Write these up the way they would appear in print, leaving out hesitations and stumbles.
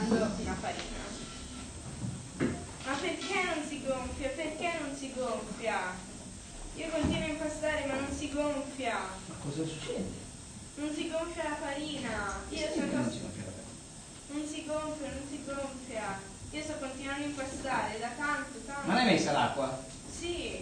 impastando una farina. Ma perché non si gonfia? Perché non si gonfia? Io continuo a impastare ma non si gonfia. Ma cosa succede? Non si gonfia la farina. Io sto Non si gonfia la farina. Non si gonfia, non si gonfia. Io sto continuando a impastare da tanto. Ma l'hai messa l'acqua? Sì,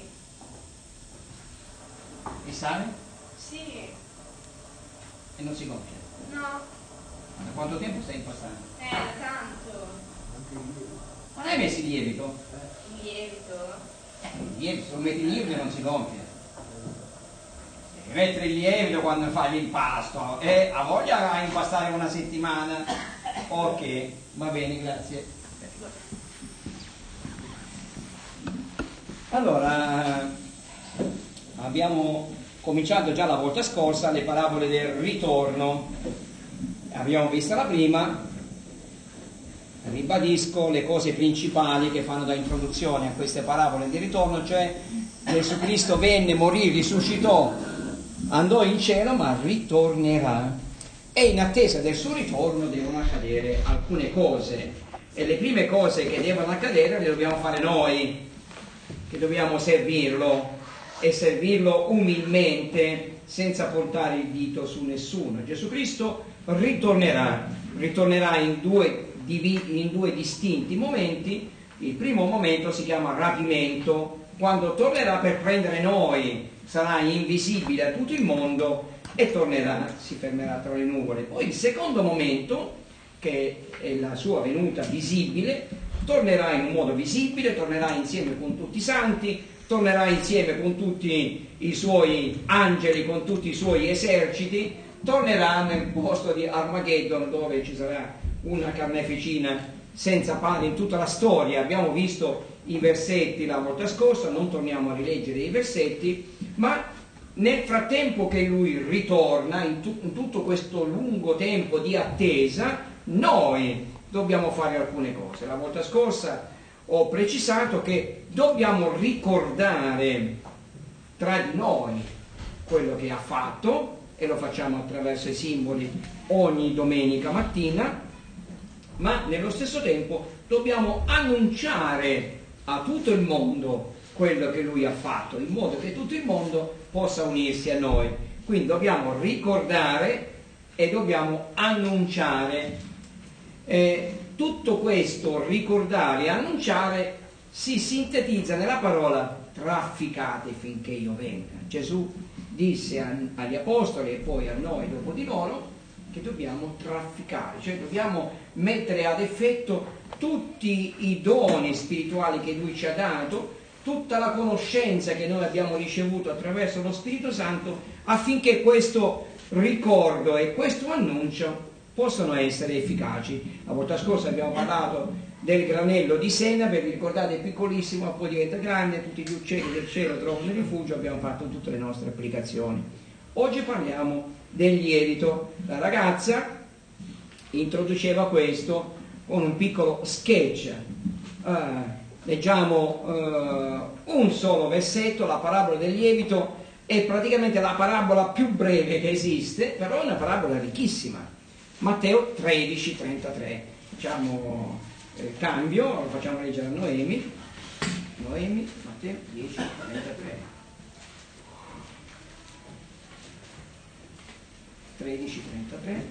Il sale? sì, E non si gonfia? no, Ma da quanto tempo stai impastando? da tanto. Ma l'hai messo il lievito? Il lievito. Il lievito, se lo metti il lievito non si gonfia. Devi mettere il lievito quando fai l'impasto. Ha voglia a impastare una settimana? Ok, va bene, grazie. Allora, abbiamo cominciato già la volta scorsa le parabole del ritorno. Abbiamo vista la prima. Ribadisco le cose principali che fanno da introduzione a queste parabole di ritorno, cioè Gesù Cristo venne, morì, risuscitò, andò in cielo, ma ritornerà. E in attesa del suo ritorno devono accadere alcune cose. E le prime cose che devono accadere le dobbiamo fare noi, che dobbiamo servirlo e servirlo umilmente, senza portare il dito su nessuno. Gesù Cristo ritornerà in due distinti momenti. Il primo momento si chiama rapimento, quando tornerà per prendere noi, sarà invisibile a tutto il mondo e tornerà, si fermerà tra le nuvole. Poi il secondo momento, che è la sua venuta visibile, tornerà in un modo visibile, tornerà insieme con tutti i santi, tornerà insieme con tutti i suoi angeli, con tutti i suoi eserciti, tornerà nel posto di Armageddon, dove ci sarà una carneficina senza pari in tutta la storia. Abbiamo visto i versetti la volta scorsa, non torniamo a rileggere i versetti, ma nel frattempo che lui ritorna, in tutto questo lungo tempo di attesa, noi dobbiamo fare alcune cose. La volta scorsa ho precisato che dobbiamo ricordare tra di noi quello che ha fatto, e lo facciamo attraverso i simboli ogni domenica mattina, ma nello stesso tempo dobbiamo annunciare a tutto il mondo quello che lui ha fatto, in modo che tutto il mondo possa unirsi a noi. Quindi dobbiamo ricordare e dobbiamo annunciare. Tutto questo, ricordare e annunciare, si sintetizza nella parola trafficate finché io venga. Gesù disse agli apostoli e poi a noi dopo di loro che dobbiamo trafficare, cioè dobbiamo mettere ad effetto tutti i doni spirituali che lui ci ha dato, tutta la conoscenza che noi abbiamo ricevuto attraverso lo Spirito Santo, affinché questo ricordo e questo annuncio possano essere efficaci. La volta scorsa abbiamo parlato del granello di senape, vi ricordate, è piccolissimo, poi diventa grande, tutti gli uccelli del cielo trovano rifugio, abbiamo fatto tutte le nostre applicazioni. Oggi parliamo del lievito. La ragazza introduceva questo con un piccolo sketch. Leggiamo un solo versetto. La parabola del lievito è praticamente la parabola più breve che esiste, però è una parabola ricchissima. Matteo 13:33. Facciamo cambio, lo facciamo leggere a Noemi, Matteo 10:33. 13:33.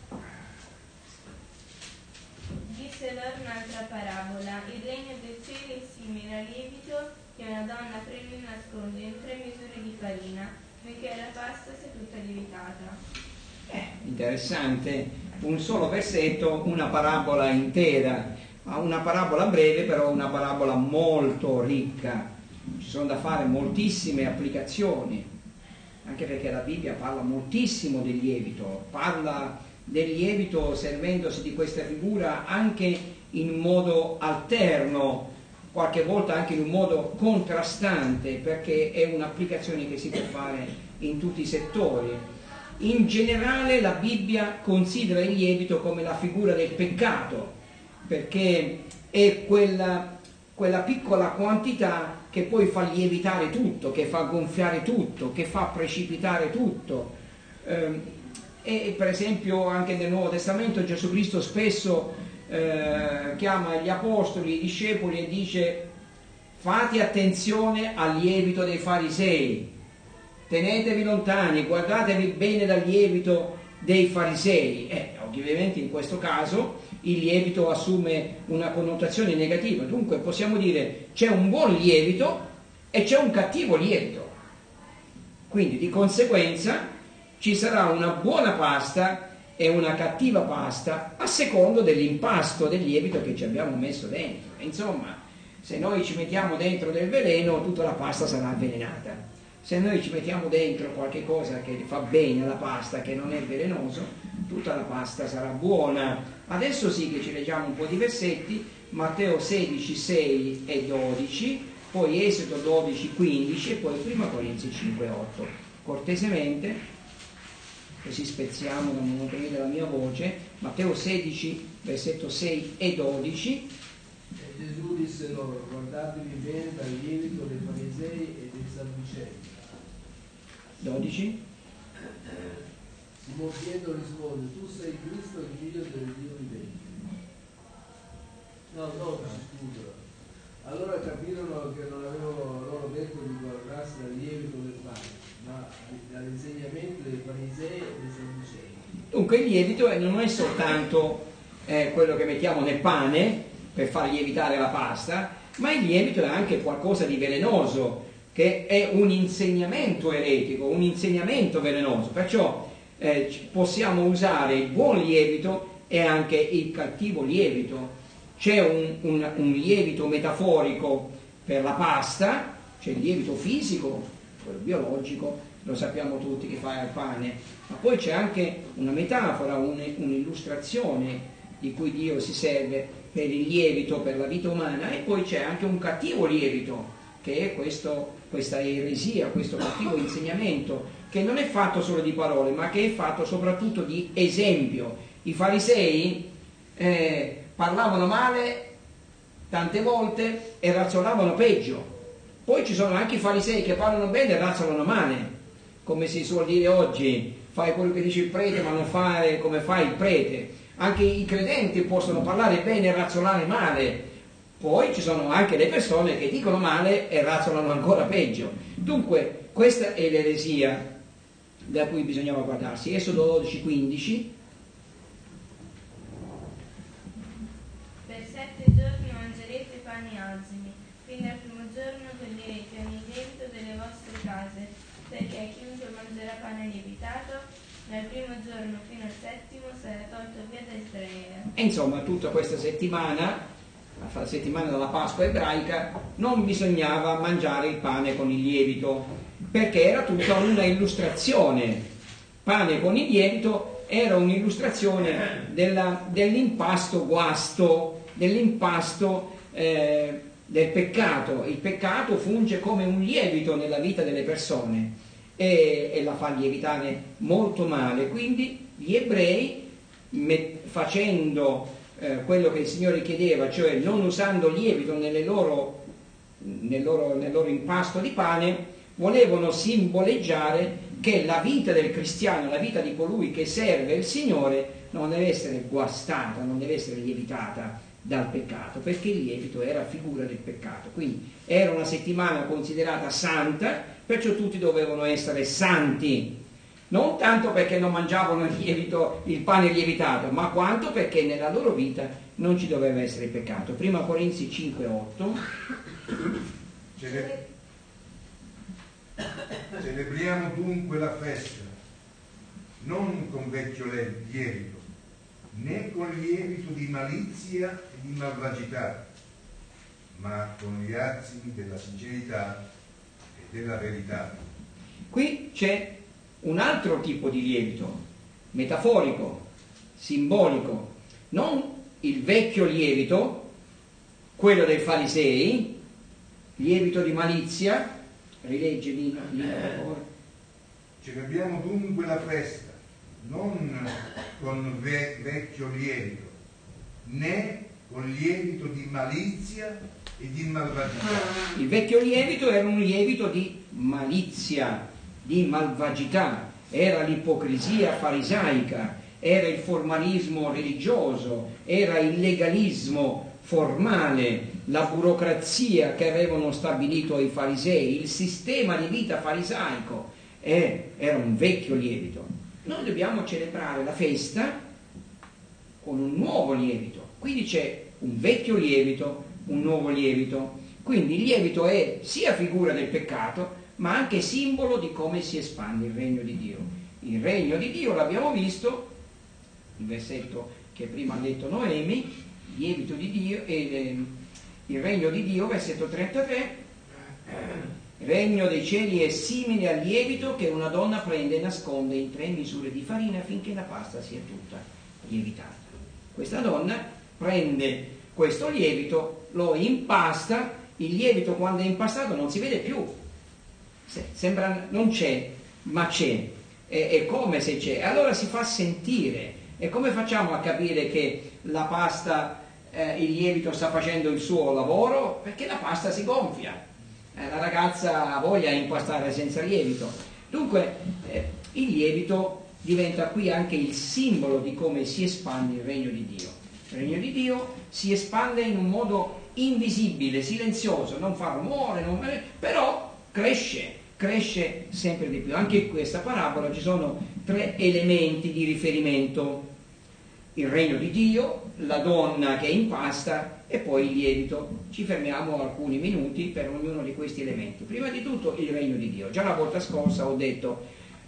Disse loro un'altra parabola: il regno del cielo è simile al lievito che una donna prende e nasconde in 3 misure di farina, finché la pasta sia tutta lievitata. Interessante, un solo versetto, una parabola intera, una parabola breve, però una parabola molto ricca. Ci sono da fare moltissime applicazioni, anche perché la Bibbia parla moltissimo del lievito, parla del lievito servendosi di questa figura anche in modo alterno, qualche volta anche in un modo contrastante, perché è un'applicazione che si può fare in tutti i settori. In generale la Bibbia considera il lievito come la figura del peccato, perché è quella piccola quantità che poi fa lievitare tutto, che fa gonfiare tutto, che fa precipitare tutto. E per esempio anche nel Nuovo Testamento Gesù Cristo spesso chiama gli apostoli, i discepoli e dice: fate attenzione al lievito dei farisei, tenetevi lontani, guardatevi bene dal lievito dei farisei. Ovviamente in questo caso il lievito assume una connotazione negativa, dunque possiamo dire c'è un buon lievito e c'è un cattivo lievito, quindi di conseguenza ci sarà una buona pasta e una cattiva pasta a secondo dell'impasto del lievito che ci abbiamo messo dentro. Insomma, se noi ci mettiamo dentro del veleno, tutta la pasta sarà avvelenata. Se noi ci mettiamo dentro qualche cosa che fa bene alla pasta, che non è velenoso, tutta la pasta sarà buona. Adesso sì che ci leggiamo un po' di versetti: Matteo 16, 6 e 12, poi Esodo 12, 15 e poi Prima Corinzi 5, 8. Cortesemente, così spezziamo la monotonia della mia voce. Matteo 16, versetto 6 e 12. E Gesù disse loro: guardatevi bene dal lievito dei farisei e dei sadducei. 12. Simon Pietro risponde: tu sei Cristo, il figlio del Dio vivente. No, 12, scusa. Allora capirono che non avevo loro detto di guardarsi dal lievito del pane, ma dall'insegnamento dei farisei e dei sadducei. Dunque il lievito non è soltanto quello che mettiamo nel pane per far lievitare la pasta, ma il lievito è anche qualcosa di velenoso, che è un insegnamento eretico, un insegnamento velenoso. Perciò possiamo usare il buon lievito e anche il cattivo lievito. C'è un lievito metaforico per la pasta, c'è il lievito fisico, quello biologico, lo sappiamo tutti che fa il pane, ma poi c'è anche una metafora, un'illustrazione di cui Dio si serve per il lievito, per la vita umana, e poi c'è anche un cattivo lievito, che è questa eresia, questo cattivo insegnamento, che non è fatto solo di parole, ma che è fatto soprattutto di esempio. I farisei parlavano male tante volte e razzolavano peggio. Poi ci sono anche i farisei che parlano bene e razzolano male, come si suol dire oggi: fai quello che dice il prete ma non fare come fa il prete. Anche i credenti possono parlare bene e razzolare male. Poi ci sono anche le persone che dicono male e razzolano ancora peggio. Dunque questa è l'eresia da cui bisognava guardarsi. Esodo 12, 15. Per 7 giorni mangerete pani azimi, fino al primo giorno toglierete ogni lievito delle vostre case, perché chiunque mangerà pane lievitato dal primo giorno fino al settimo sarà tolto via da Israele. E insomma, tutta questa settimana, la settimana della Pasqua ebraica, non bisognava mangiare il pane con il lievito, perché era tutta una illustrazione. Pane con il lievito era un'illustrazione dell'impasto guasto, dell'impasto del peccato. Il peccato funge come un lievito nella vita delle persone e la fa lievitare molto male. Quindi gli ebrei, facendo quello che il Signore chiedeva, cioè non usando lievito nel loro impasto di pane, volevano simboleggiare che la vita del cristiano, la vita di colui che serve il Signore, non deve essere guastata, non deve essere lievitata dal peccato, perché il lievito era figura del peccato. Quindi era una settimana considerata santa, perciò tutti dovevano essere santi, non tanto perché non mangiavano il pane lievitato, ma quanto perché nella loro vita non ci doveva essere peccato. Prima Corinzi 5, 8. Celebriamo dunque la festa, non con vecchio lievito, né con lievito di malizia e di malvagità, ma con gli azimi della sincerità e della verità. Qui c'è un altro tipo di lievito, metaforico, simbolico, non il vecchio lievito, quello dei farisei, lievito di malizia. Rilegge Lino, per favore. Celebriamo dunque la festa, non con vecchio lievito, né con lievito di malizia e di malvagità. Il vecchio lievito era un lievito di malizia, di malvagità, era l'ipocrisia farisaica, era il formalismo religioso, era il legalismo formale, la burocrazia che avevano stabilito i farisei, il sistema di vita farisaico, era un vecchio lievito. Noi dobbiamo celebrare la festa con un nuovo lievito, quindi c'è un vecchio lievito, un nuovo lievito, quindi il lievito è sia figura del peccato ma anche simbolo di come si espande il regno di Dio. Il regno di Dio l'abbiamo visto, il versetto che prima ha detto Noemi, lievito di Dio, il regno di Dio, versetto 33, il regno dei cieli è simile al lievito che una donna prende e nasconde in 3 misure di farina finché la pasta sia tutta lievitata. Questa donna prende questo lievito, lo impasta, il lievito quando è impastato non si vede più, sembra non c'è, ma c'è, è come se c'è, allora si fa sentire. E come facciamo a capire che la pasta, il lievito sta facendo il suo lavoro? Perché la pasta si gonfia, la ragazza ha voglia di impastare senza lievito. Dunque il lievito diventa qui anche il simbolo di come si espande il regno di Dio. Il regno di Dio si espande in un modo invisibile, silenzioso, non fa rumore, però cresce sempre di più. Anche in questa parabola ci sono 3 elementi di riferimento: il regno di Dio, la donna che impasta e poi il lievito. Ci fermiamo alcuni minuti per ognuno di questi elementi. Prima di tutto il regno di Dio. Già la volta scorsa ho detto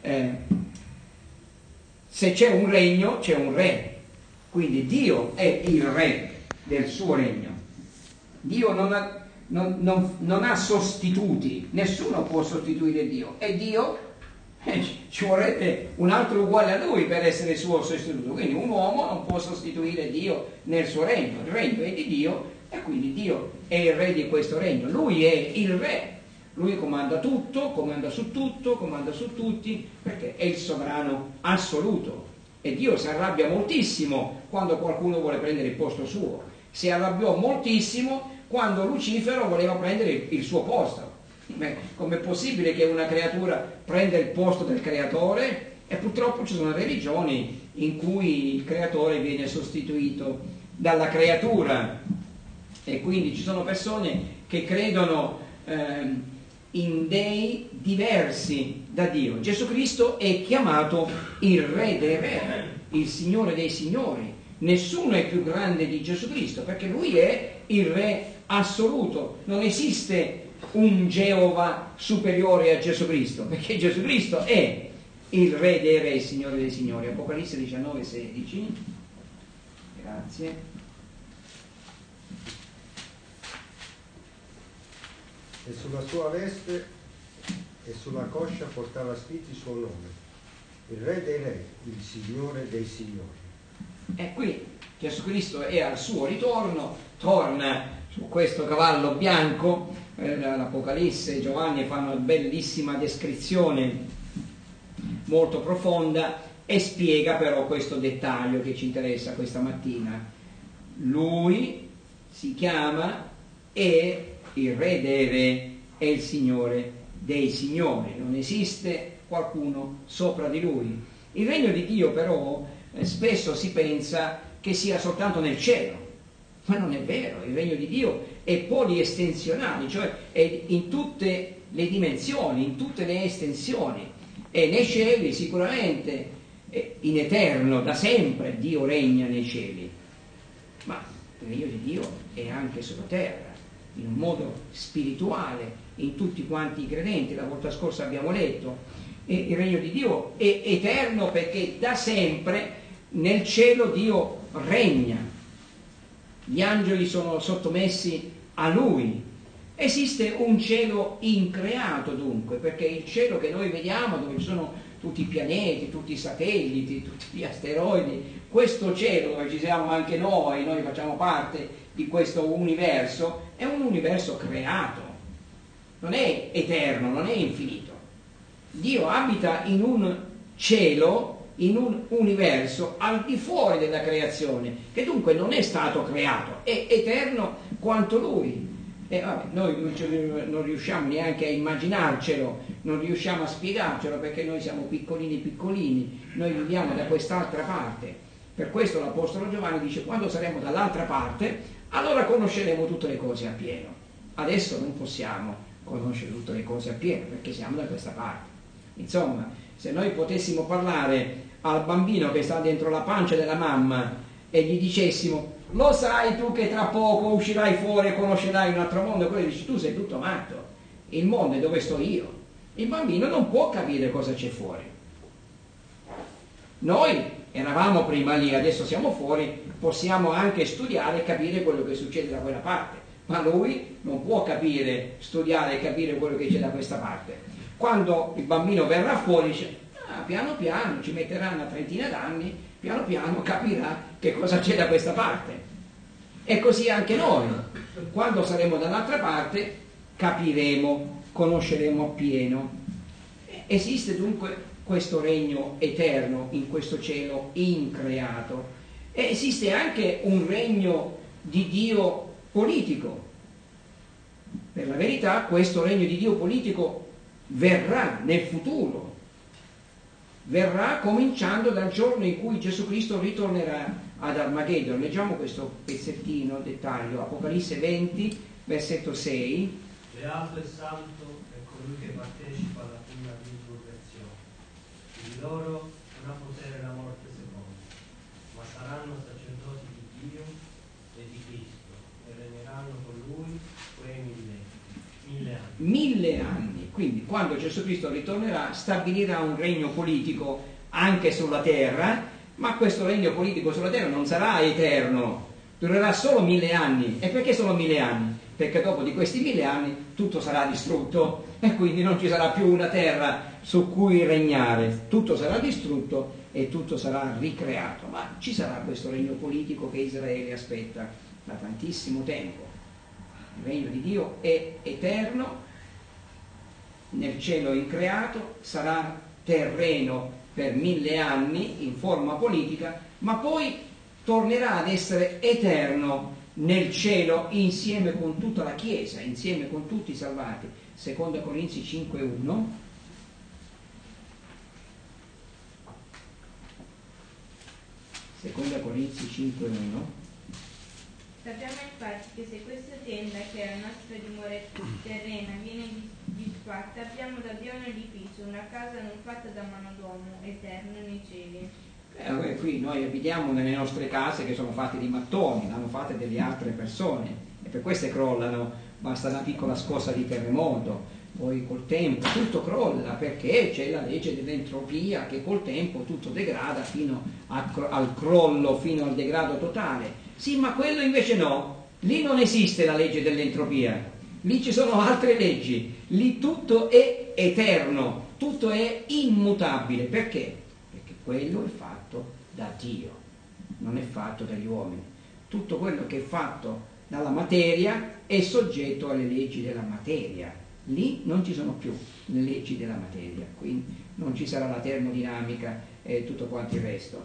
se c'è un regno c'è un re, quindi Dio è il re del suo regno. Dio non ha sostituti, nessuno può sostituire Dio, e Dio ci vorrebbe un altro uguale a lui per essere suo sostituto, quindi un uomo non può sostituire Dio nel suo regno. Il regno è di Dio e quindi Dio è il re di questo regno, lui è il re, lui comanda tutto, comanda su tutto, comanda su tutti, perché è il sovrano assoluto. E Dio si arrabbia moltissimo quando qualcuno vuole prendere il posto suo, si arrabbiò moltissimo quando Lucifero voleva prendere il suo posto. Com'è possibile che una creatura prenda il posto del creatore? E purtroppo ci sono religioni in cui il creatore viene sostituito dalla creatura, e quindi ci sono persone che credono in dei diversi da Dio. Gesù Cristo è chiamato il Re dei Re, il Signore dei Signori. Nessuno è più grande di Gesù Cristo, perché lui è il Re assoluto. Non esiste un Geova superiore a Gesù Cristo, perché Gesù Cristo è il Re dei Re, il Signore dei Signori. Apocalisse 19:16. Grazie. E sulla sua veste e sulla coscia portava scritto il suo nome, il Re dei Re, il Signore dei Signori. E qui Gesù Cristo è al suo ritorno, torna su questo cavallo bianco. L'Apocalisse e Giovanni fanno una bellissima descrizione molto profonda e spiega però questo dettaglio che ci interessa questa mattina. Lui si chiama è il Re dei Re e il Signore dei Signori, non esiste qualcuno sopra di lui. Il regno di Dio però spesso si pensa che sia soltanto nel cielo, ma non è vero. Il regno di Dio è poliestensionale, cioè è in tutte le dimensioni, in tutte le estensioni, e nei cieli sicuramente, in eterno, da sempre Dio regna nei cieli, ma il regno di Dio è anche sulla terra, in un modo spirituale, in tutti quanti i credenti. La volta scorsa abbiamo letto, e il regno di Dio è eterno perché da sempre nel cielo Dio regna, gli angeli sono sottomessi a lui. Esiste un cielo increato dunque, perché il cielo che noi vediamo, dove ci sono tutti i pianeti, tutti i satelliti, tutti gli asteroidi, questo cielo dove ci siamo anche noi facciamo parte di questo universo, è un universo creato, non è eterno, non è infinito. Dio abita in un cielo, in un universo al di fuori della creazione, che dunque non è stato creato, è eterno quanto lui. E vabbè, noi non riusciamo neanche a immaginarcelo, non riusciamo a spiegarcelo, perché noi siamo piccolini, noi viviamo da quest'altra parte. Per questo l'Apostolo Giovanni dice: quando saremo dall'altra parte, allora conosceremo tutte le cose appieno. Adesso non possiamo conoscere tutte le cose appieno, perché siamo da questa parte. Insomma, se noi potessimo parlare al bambino che sta dentro la pancia della mamma e gli dicessimo: lo sai tu che tra poco uscirai fuori e conoscerai un altro mondo, quello dici: tu sei tutto matto, il mondo è dove sto io. Il bambino non può capire cosa c'è fuori. Noi eravamo prima lì, adesso siamo fuori, possiamo anche studiare e capire quello che succede da quella parte, ma lui non può capire, studiare e capire quello che c'è da questa parte. Quando il bambino verrà fuori dice: piano piano, ci metterà una trentina d'anni, piano piano capirà che cosa c'è da questa parte. E così anche noi, quando saremo dall'altra parte, capiremo, conosceremo appieno. Esiste dunque questo regno eterno in questo cielo increato, e esiste anche un regno di Dio politico. Per la verità, questo regno di Dio politico verrà nel futuro, verrà cominciando dal giorno in cui Gesù Cristo ritornerà ad Armageddon. Leggiamo questo pezzettino, dettaglio, Apocalisse 20, versetto 6. Beato e santo è colui che partecipa alla prima risurrezione. Di loro non ha potere la morte seconda, ma saranno sacerdoti di Dio e di Cristo, e regneranno con lui quei 1000 anni. 1000 anni. Quindi quando Gesù Cristo ritornerà stabilirà un regno politico anche sulla terra, ma questo regno politico sulla terra non sarà eterno, durerà solo 1000 anni. E perché solo 1000 anni? Perché dopo di questi 1000 anni tutto sarà distrutto e quindi non ci sarà più una terra su cui regnare, tutto sarà distrutto e tutto sarà ricreato. Ma ci sarà questo regno politico che Israele aspetta da tantissimo tempo. Il regno di Dio è eterno, nel cielo increato, sarà terreno per 1000 anni in forma politica, ma poi tornerà ad essere eterno nel cielo insieme con tutta la Chiesa, insieme con tutti i salvati. Seconda Corinzi 5:1. Seconda Corinzi 5:1. Sappiamo infatti che se questa tenda, che è la nostra dimora terrena, viene disfatta, abbiamo da Dio un edificio, una casa non fatta da mano d'uomo, eterno nei cieli. Qui noi abitiamo nelle nostre case che sono fatte di mattoni, l'hanno fatte delle altre persone, e per queste crollano, basta una piccola scossa di terremoto, poi col tempo tutto crolla, perché c'è la legge dell'entropia che col tempo tutto degrada fino al crollo, fino al degrado totale. Sì, ma quello invece no, lì non esiste la legge dell'entropia, lì ci sono altre leggi, lì tutto è eterno, tutto è immutabile. Perché? Perché quello è fatto da Dio, non è fatto dagli uomini. Tutto quello che è fatto dalla materia è soggetto alle leggi della materia. Lì non ci sono più le leggi della materia, quindi non ci sarà la termodinamica e tutto quanto il resto.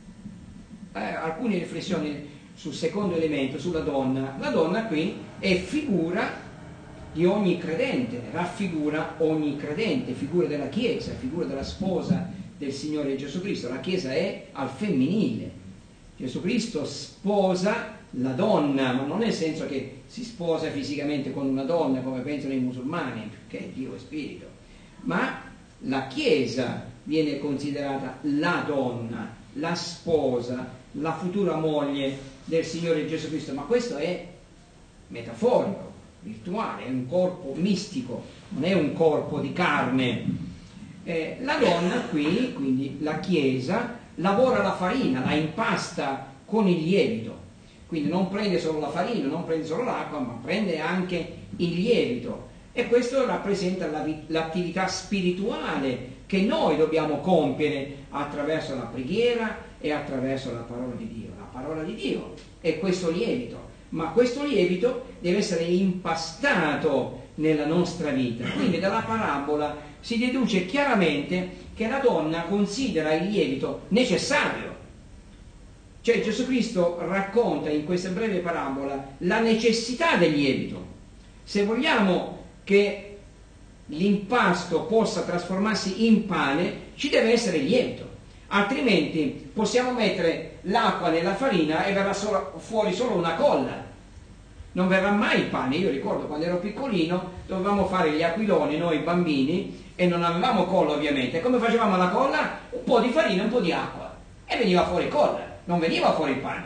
Alcune riflessioni sul secondo elemento, sulla donna. La donna qui è figura di ogni credente, raffigura ogni credente, figura della Chiesa, figura della sposa del Signore Gesù Cristo. La Chiesa è al femminile. Gesù Cristo sposa la donna, ma non nel senso che si sposa fisicamente con una donna come pensano i musulmani, perché Dio è spirito, ma la Chiesa viene considerata la donna, la sposa, la futura moglie del Signore Gesù Cristo. Ma questo è metaforico, virtuale, è un corpo mistico, non è un corpo di carne. La donna qui, quindi la Chiesa, lavora la farina, la impasta con il lievito. Quindi non prende solo la farina, non prende solo l'acqua, ma prende anche il lievito. E questo rappresenta l'attività spirituale che noi dobbiamo compiere attraverso la preghiera e attraverso la parola di Dio. La parola di Dio è questo lievito, ma questo lievito deve essere impastato nella nostra vita. Quindi dalla parabola si deduce chiaramente che la donna considera il lievito necessario. Cioè Gesù Cristo racconta in questa breve parabola la necessità del lievito, Se vogliamo che l'impasto possa trasformarsi in pane, ci deve essere il lievito, altrimenti possiamo mettere l'acqua nella farina e verrà fuori solo una colla, non verrà mai il pane. Io ricordo quando ero piccolino dovevamo fare gli aquiloni noi bambini e non avevamo colla ovviamente. Come facevamo la colla? Un po' di farina, un po' di acqua e veniva fuori colla, non veniva fuori il pane.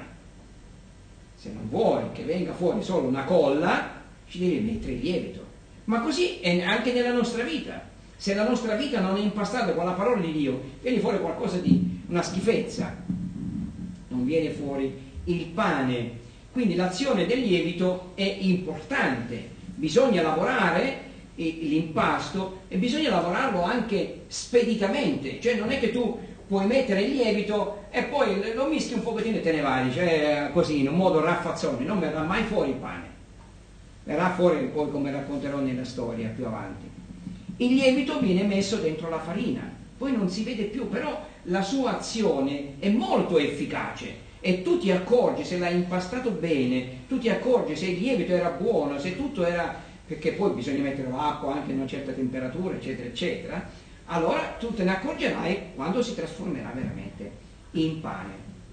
Se non vuoi che venga fuori solo una colla, ci devi mettere il lievito. Ma così è anche nella nostra vita. Se la nostra vita non è impastata con la parola di Dio, viene fuori qualcosa di una schifezza, non viene fuori il pane. Quindi l'azione del lievito è importante, bisogna lavorare l'impasto e bisogna lavorarlo anche speditamente, cioè non è che tu puoi mettere il lievito e poi lo mischi un pochettino e te ne vai, cioè così in un modo raffazzone, non verrà mai fuori il pane, verrà fuori poi come racconterò nella storia più avanti. Il lievito viene messo dentro la farina, poi non si vede più, però la sua azione è molto efficace. E tu ti accorgi se l'hai impastato bene, tu ti accorgi se il lievito era buono, se tutto era, perché poi bisogna mettere l'acqua anche a una certa temperatura, eccetera, eccetera, allora tu te ne accorgerai quando si trasformerà veramente in pane.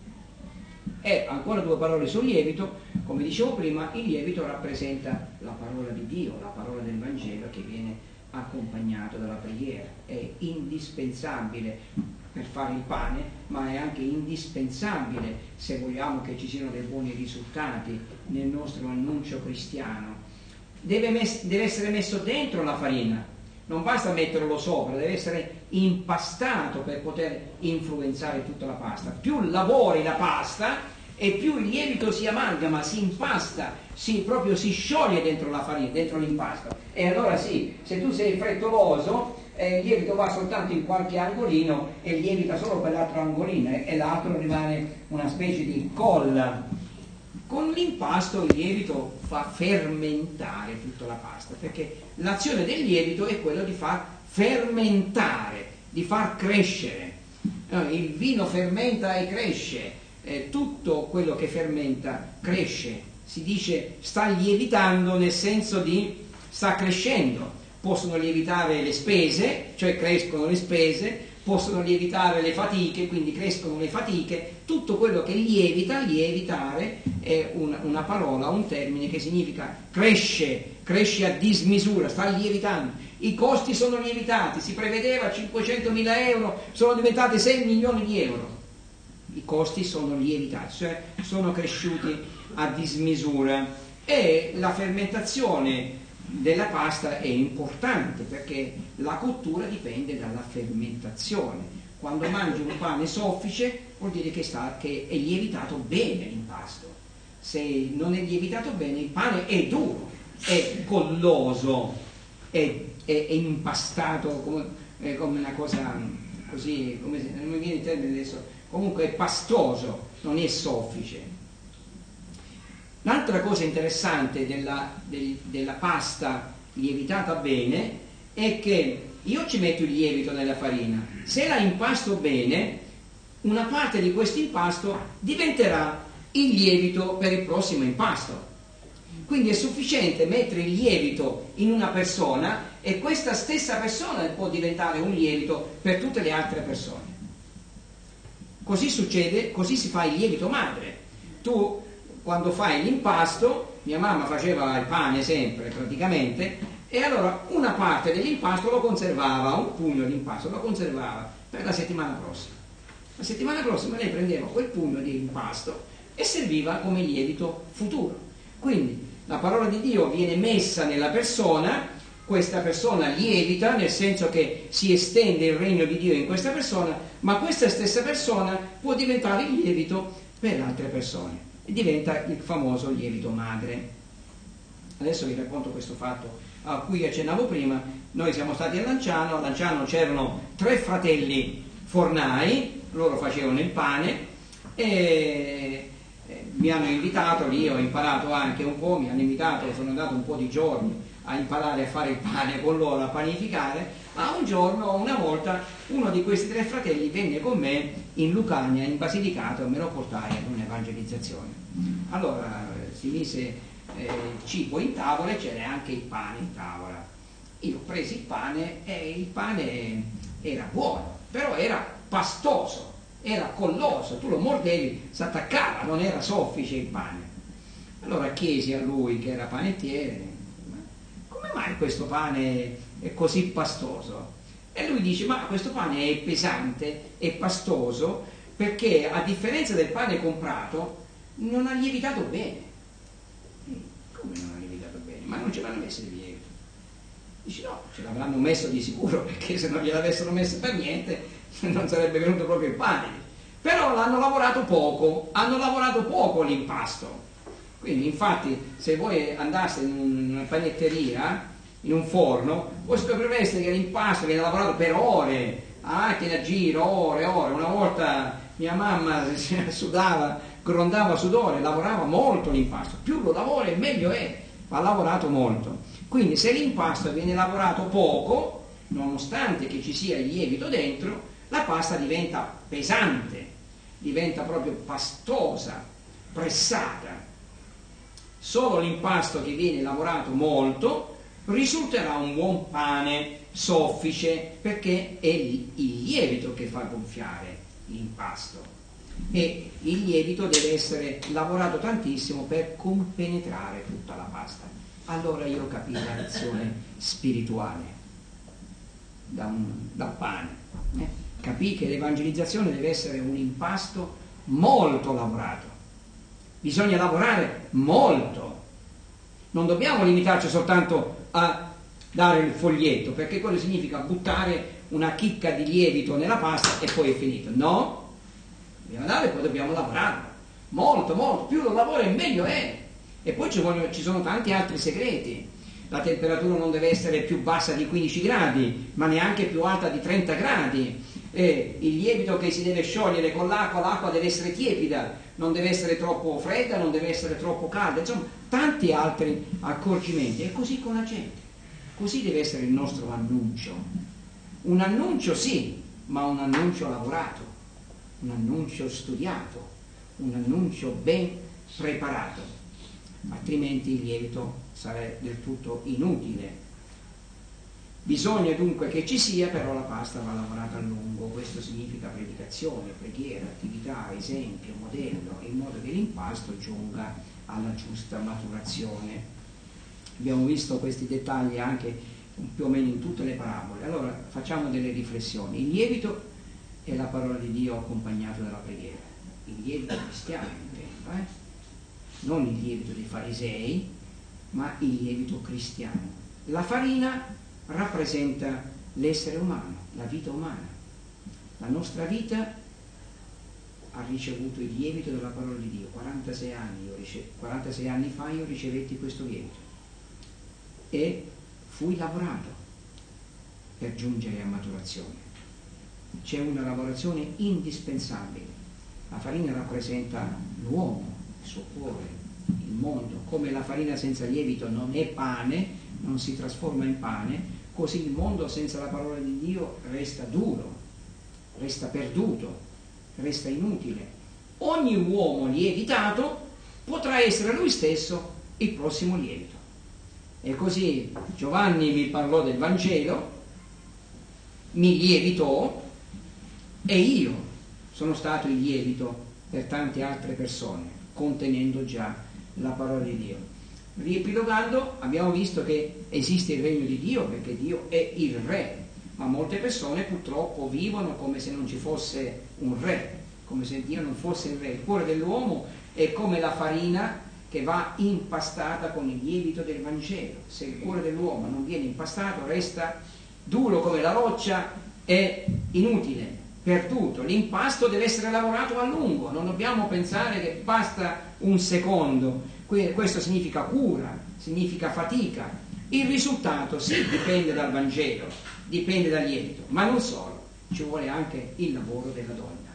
E ancora due parole sul lievito. Come dicevo prima, il lievito rappresenta la parola di Dio, la parola del Vangelo che viene accompagnato dalla preghiera. È indispensabile per fare il pane, ma è anche indispensabile se vogliamo che ci siano dei buoni risultati nel nostro annuncio cristiano. Deve essere messo dentro la farina, non basta metterlo sopra, deve essere impastato per poter influenzare tutta la pasta. Più lavori la pasta e più il lievito si amalgama, si impasta, proprio si scioglie dentro la farina, dentro l'impasto. E allora sì, se tu sei frettoloso, il lievito va soltanto in qualche angolino e lievita solo per l'altro angolino e l'altro rimane una specie di colla. Con l'impasto il lievito fa fermentare tutta la pasta, perché l'azione del lievito è quella di far fermentare, di far crescere. Il vino fermenta e cresce, tutto quello che fermenta cresce. Si dice sta lievitando nel senso di sta crescendo. Possono lievitare le spese, cioè crescono le spese, possono lievitare le fatiche, quindi crescono le fatiche. Tutto quello che lievitare è una parola, un termine che significa cresce a dismisura, sta lievitando. I costi sono lievitati, si prevedeva 500.000 euro, sono diventati 6 milioni di euro. I costi sono lievitati, cioè sono cresciuti a dismisura. E la fermentazione della pasta è importante perché la cottura dipende dalla fermentazione. Quando mangi un pane soffice vuol dire che è lievitato bene l'impasto. Se non è lievitato bene il pane è duro, è colloso, è impastato come una cosa così, non mi viene il termine adesso, comunque è pastoso, non è soffice. L'altra cosa interessante della pasta lievitata bene è che io ci metto il lievito nella farina, se la impasto bene, una parte di questo impasto diventerà il lievito per il prossimo impasto. Quindi è sufficiente mettere il lievito in una persona e questa stessa persona può diventare un lievito per tutte le altre persone. Così succede, così si fa il lievito madre. Tu quando fai l'impasto, mia mamma faceva il pane sempre praticamente, e allora una parte dell'impasto lo conservava, un pugno di impasto lo conservava per la settimana prossima. La settimana prossima lei prendeva quel pugno di impasto e serviva come lievito futuro. Quindi la parola di Dio viene messa nella persona, questa persona lievita, nel senso che si estende il regno di Dio in questa persona, ma questa stessa persona può diventare il lievito per altre persone. E diventa il famoso lievito madre. Adesso vi racconto questo fatto a cui accennavo prima. Noi siamo stati a Lanciano c'erano 3 fratelli fornai, loro facevano il pane e mi hanno invitato, lì ho imparato anche un po', mi hanno invitato, sono andato un po' di giorni a imparare a fare il pane con loro, a panificare, ma una volta uno di questi 3 fratelli venne con me in Lucania, in Basilicato, e me lo portai ad un'evangelizzazione. Allora si mise cibo in tavola e c'era anche il pane in tavola. Io ho preso il pane e il pane era buono, però era pastoso, era colloso, tu lo mordevi, si attaccava, non era soffice il pane. Allora chiesi a lui, che era panettiere, come mai questo pane è così pastoso? E lui dice, ma questo pane è pesante, è pastoso, perché a differenza del pane comprato non ha lievitato bene. Come non ha lievitato bene? Ma non ce l'hanno messo il lievito. Dice no, ce l'avranno messo di sicuro, perché se non gliel'avessero messo per niente non sarebbe venuto proprio il pane. Però l'hanno lavorato poco l'impasto. Quindi infatti se voi andaste in una panetteria, in un forno, voi scoprireste che l'impasto viene lavorato per ore, anche da giro, ore. Una volta mia mamma sudava, grondava sudore, lavorava molto l'impasto. Più lo lavora meglio è, va lavorato molto. Quindi se l'impasto viene lavorato poco, nonostante che ci sia il lievito dentro, la pasta diventa pesante, diventa proprio pastosa, pressata. Solo l'impasto che viene lavorato molto risulterà un buon pane soffice, perché è il lievito che fa gonfiare l'impasto, e il lievito deve essere lavorato tantissimo per compenetrare tutta la pasta. Allora io capii la lezione spirituale dal pane, capii che l'evangelizzazione deve essere un impasto molto lavorato, bisogna lavorare molto, non dobbiamo limitarci soltanto a dare il foglietto, perché quello significa buttare una chicca di lievito nella pasta e poi è finito. No, dobbiamo dare e poi dobbiamo lavorarlo molto, più lo lavoro meglio è. E poi ci sono tanti altri segreti. La temperatura non deve essere più bassa di 15 gradi, ma neanche più alta di 30 gradi. E il lievito che si deve sciogliere con l'acqua deve essere tiepida, non deve essere troppo fredda, non deve essere troppo calda, insomma tanti altri accorgimenti. E così con la gente, così deve essere il nostro annuncio. Un annuncio sì, ma un annuncio lavorato, un annuncio studiato, un annuncio ben preparato, altrimenti il lievito sarebbe del tutto inutile. Bisogna dunque che ci sia, però la pasta va lavorata a lungo. Questo significa predicazione, preghiera, attività, esempio, modello, in modo che l'impasto giunga alla giusta maturazione. Abbiamo visto questi dettagli anche più o meno in tutte le parabole. Allora facciamo delle riflessioni. Il lievito è la parola di Dio accompagnato dalla preghiera, il lievito cristiano intendo, non il lievito dei farisei, ma il lievito cristiano. La farina rappresenta l'essere umano, la vita umana. La nostra vita ha ricevuto il lievito della parola di Dio. 46 anni fa io ricevetti questo lievito e fui lavorato per giungere a maturazione. C'è una lavorazione indispensabile. La farina rappresenta l'uomo, il suo cuore, il mondo. Come la farina senza lievito non è pane, non si trasforma in pane, così il mondo senza la parola di Dio resta duro, resta perduto, resta inutile. Ogni uomo lievitato potrà essere lui stesso il prossimo lievito. E così Giovanni mi parlò del Vangelo, mi lievitò, e io sono stato il lievito per tante altre persone, contenendo già la parola di Dio. Riepilogando, abbiamo visto che esiste il regno di Dio, perché Dio è il re, ma molte persone purtroppo vivono come se non ci fosse un re, come se Dio non fosse il re. Il cuore dell'uomo è come la farina che va impastata con il lievito del Vangelo. Se il cuore dell'uomo non viene impastato, resta duro come la roccia, è inutile, perduto. L'impasto deve essere lavorato a lungo, non dobbiamo pensare che basta un secondo. Questo significa cura, significa fatica. Il risultato sì, dipende dal Vangelo, dipende dal lievito, ma non solo, ci vuole anche il lavoro della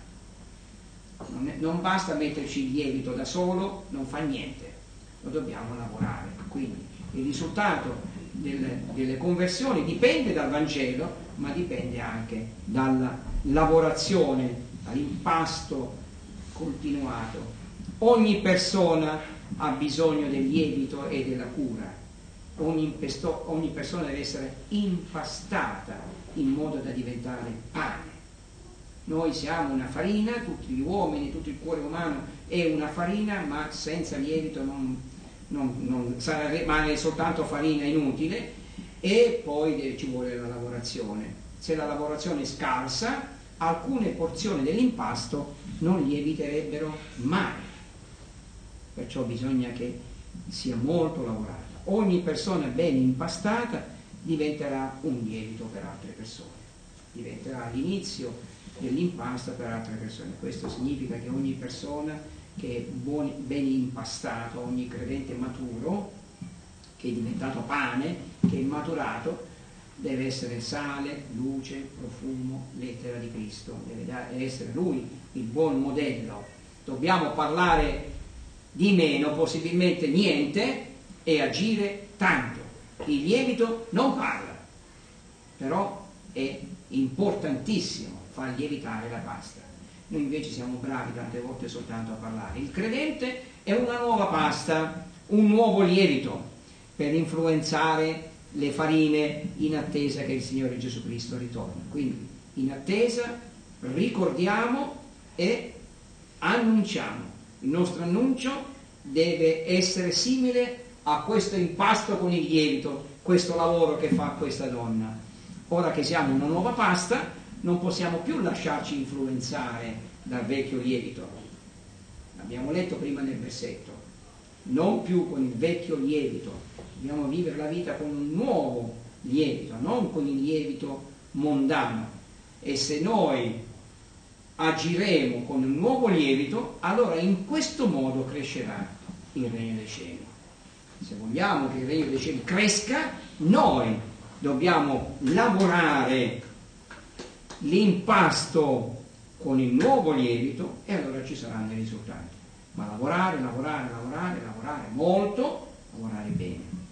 donna. Non basta metterci il lievito da solo, non fa niente, lo dobbiamo lavorare. Quindi il risultato delle conversioni dipende dal Vangelo, ma dipende anche dalla lavorazione, dall'impasto continuato Ogni persona ha bisogno del lievito e della cura. Ogni persona deve essere impastata in modo da diventare pane. Noi siamo una farina, tutti gli uomini, tutto il cuore umano è una farina, ma senza lievito rimane soltanto farina inutile, e poi ci vuole la lavorazione. Se la lavorazione è scarsa, alcune porzioni dell'impasto non lieviterebbero mai. Perciò bisogna che sia molto lavorata. Ogni persona ben impastata diventerà un lievito per altre persone, diventerà l'inizio dell'impasto per altre persone. Questo significa che ogni persona che è ben impastato, ogni credente maturo, che è diventato pane, che è maturato, deve essere sale, luce, profumo, lettera di Cristo, deve essere lui il buon modello. Dobbiamo parlare di meno, possibilmente niente, e agire tanto. Il lievito non parla, però è importantissimo far lievitare la pasta. Noi invece siamo bravi tante volte soltanto a parlare. Il credente è una nuova pasta, un nuovo lievito per influenzare le farine in attesa che il Signore Gesù Cristo ritorni. Quindi in attesa ricordiamo e annunciamo. Il nostro annuncio deve essere simile a questo impasto con il lievito, questo lavoro che fa questa donna. Ora che siamo una nuova pasta, non possiamo più lasciarci influenzare dal vecchio lievito. L'abbiamo letto prima nel versetto. Non più con il vecchio lievito. Dobbiamo vivere la vita con un nuovo lievito, non con il lievito mondano. E se noi agiremo con un nuovo lievito, allora in questo modo crescerà il regno dei cieli. Se vogliamo che il regno dei cieli cresca, noi dobbiamo lavorare l'impasto con il nuovo lievito, e allora ci saranno i risultati. Ma lavorare molto, lavorare bene.